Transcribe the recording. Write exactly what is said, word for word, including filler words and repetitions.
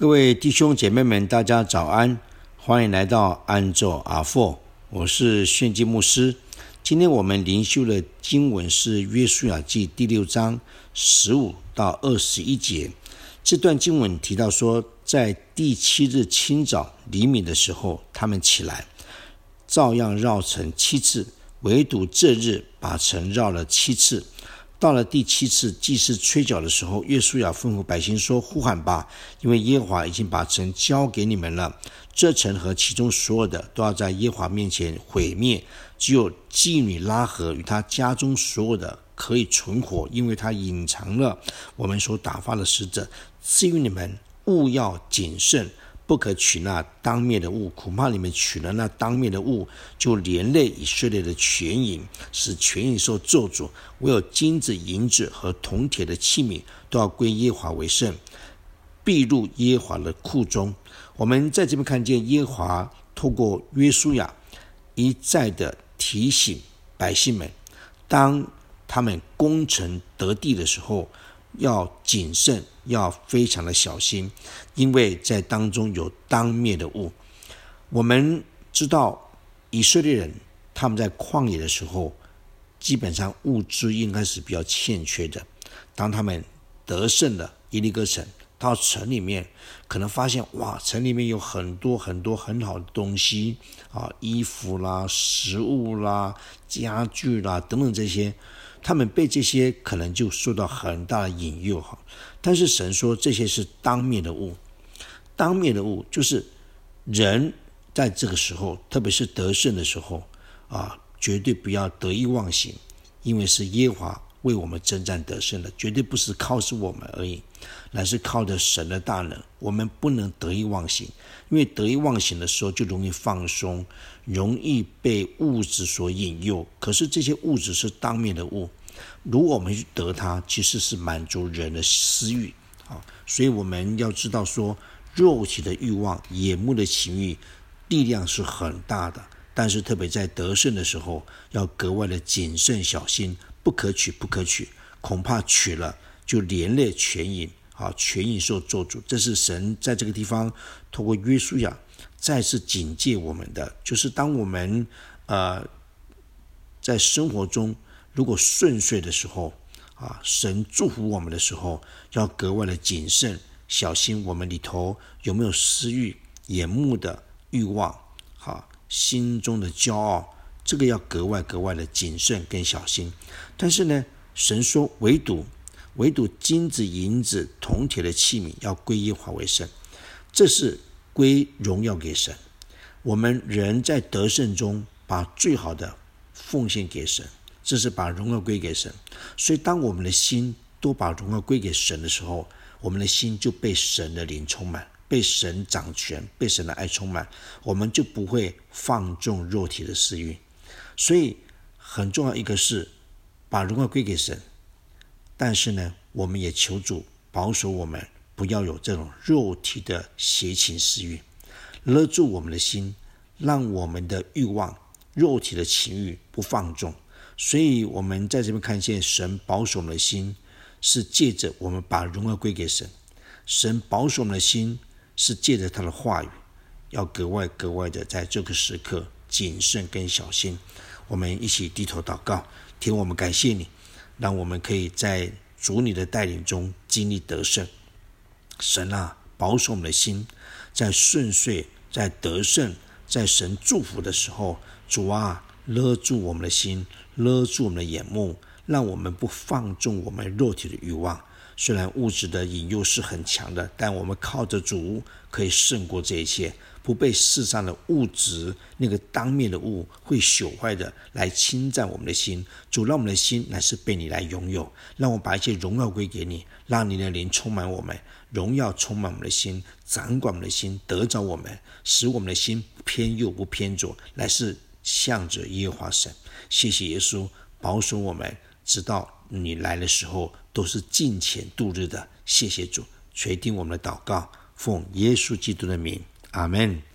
各位弟兄姐妹们，大家早安，欢迎来到安咒阿佛，我是炫基牧师。今天我们灵修的经文是约书亚记第六章十五到二十一节。这段经文提到说，在第七日清早黎明的时候，他们起来，照样绕城七次，唯独这日把城绕了七次。到了第七次祭司吹角的时候，约书亚吩咐百姓说：呼喊吧，因为耶和华已经把城交给你们了。这城和其中所有的都要在耶和华面前毁灭，只有妓女拉合与他家中所有的可以存活，因为他隐藏了我们所打发的使者。至于你们，务要谨慎，不可取那当灭的物，恐怕你们取了那当灭的物，就连累以色列的全营，使全营受咒诅。唯有金子、银子和铜铁的器皿都要归耶和华为圣，必入耶和华的库中。我们在这边看见耶和华透过约书亚一再的提醒百姓们，当他们攻城得地的时候，要谨慎，要非常的小心，因为在当中有当灭的物。我们知道以色列人他们在旷野的时候，基本上物资应该是比较欠缺的。当他们得胜了耶利哥城，到城里面可能发现，哇，城里面有很多很多很好的东西啊，衣服啦、食物啦、家具啦等等这些，他们被这些可能就受到很大的引诱。但是神说这些是当灭的物。当灭的物就是人在这个时候，特别是得胜的时候啊，绝对不要得意忘形，因为是耶和华为我们征战得胜的，绝对不是靠是我们而已，乃是靠着神的大能。我们不能得意忘形，因为得意忘形的时候就容易放松，容易被物质所引诱。可是这些物质是当面的物，如果我们去得它，其实是满足人的私欲。所以我们要知道说，肉体的欲望、眼目的情欲力量是很大的，但是特别在得胜的时候，要格外的谨慎小心，不可取，不可取，恐怕取了就连累全营，啊，全营受咒诅。这是神在这个地方透过约书亚再次警戒我们的，就是当我们呃在生活中如果顺遂的时候啊，神祝福我们的时候，要格外的谨慎小心，我们里头有没有私欲、眼目的欲望，啊，心中的骄傲，这个要格外格外的谨慎跟小心。但是呢，神说唯独唯独金子、银子、铜铁的器皿要归耶和华为圣，这是归荣耀给神。我们人在得胜中把最好的奉献给神，这是把荣耀归给神。所以当我们的心都把荣耀归给神的时候，我们的心就被神的灵充满，被神掌权，被神的爱充满，我们就不会放纵肉体的私欲。所以很重要一个是把荣耀归给神，但是呢，我们也求主保守我们不要有这种肉体的邪情私欲，勒住我们的心，让我们的欲望、肉体的情欲不放纵。所以我们在这边看见神保守我们的心，是借着我们把荣耀归给神。神保守我们的心是借着他的话语，要格外格外的在这个时刻谨慎跟小心。我们一起低头祷告。天，我们感谢你，让我们可以在主你的带领中经历得胜。神啊，保守我们的心，在顺遂、在得胜、在神祝福的时候，主啊，勒住我们的心，勒住我们的眼目，让我们不放纵我们肉体的欲望。虽然物质的引诱是很强的，但我们靠着主可以胜过这一切，不被世上的物质那个当面的物会朽坏的来侵占我们的心。主，让我们的心乃是被你来拥有，让我们把一切荣耀归给你，让你的灵充满我们，荣耀充满我们的心，掌管我们的心，得着我们，使我们的心不偏右不偏左，乃是向着耶和华神。谢谢耶稣保守我们，直到你来的时候都是敬虔度日的。谢谢主垂听我们的祷告，奉耶稣基督的名，阿们。